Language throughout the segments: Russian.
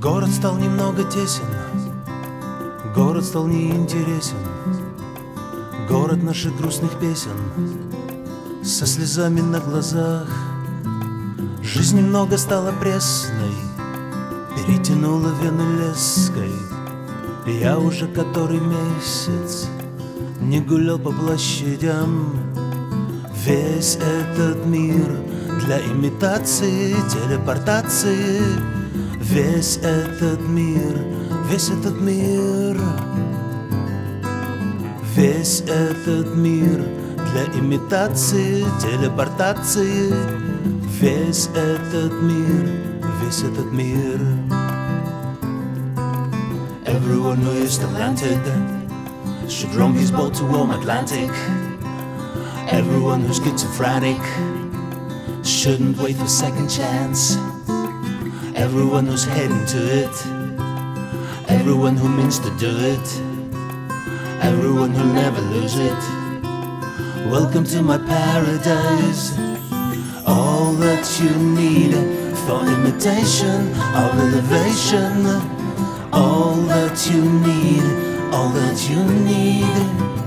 Город стал немного тесен, город стал неинтересен, город наших грустных песен со слезами на глазах. Жизнь немного стала пресной, перетянула вены леской. Я уже который месяц не гулял по площадям. Весь этот мир для имитации, телепортации. Весь этот мир, весь этот мир, весь этот мир для имитации, телепортации. Весь этот мир, весь этот мир. Everyone who is talented should roam his boat to warm Atlantic. Everyone who's schizophrenic shouldn't wait for second chance. Everyone who's heading to it, everyone who means to do it, everyone who'll never lose it. Welcome to my paradise. All that you need for imitation of elevation. All that you need, all that you need.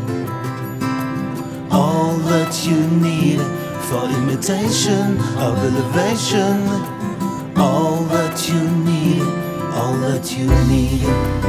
All that you need for imitation of elevation. All that you need, all that you need.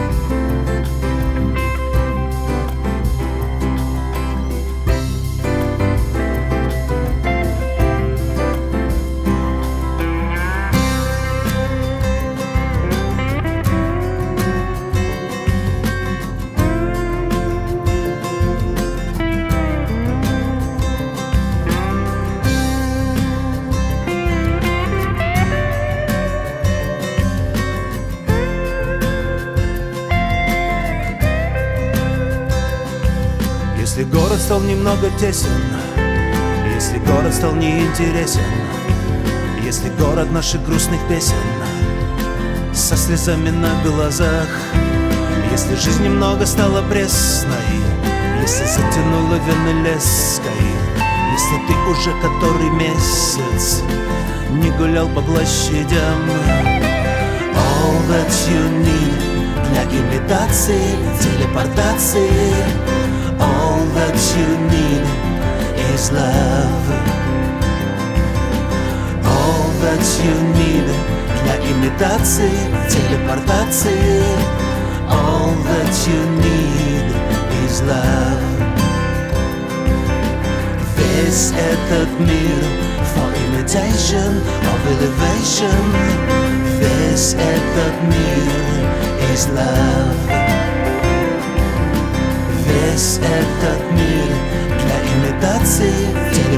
Если город стал немного тесен, если город стал неинтересен, если город наших грустных песен со слезами на глазах, если жизнь немного стала пресной, если затянула вены леской, если ты уже который месяц не гулял по площадям. All that you need для имитации, телепортации. All that you need is love. All that you need для имитации, телепортации. All that you need is love. Весь этот мир for imitation of elevation. Весь этот мир is love. Весь этот мир для имитации,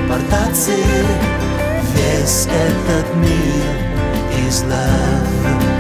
телепортации. Весь этот мир is love.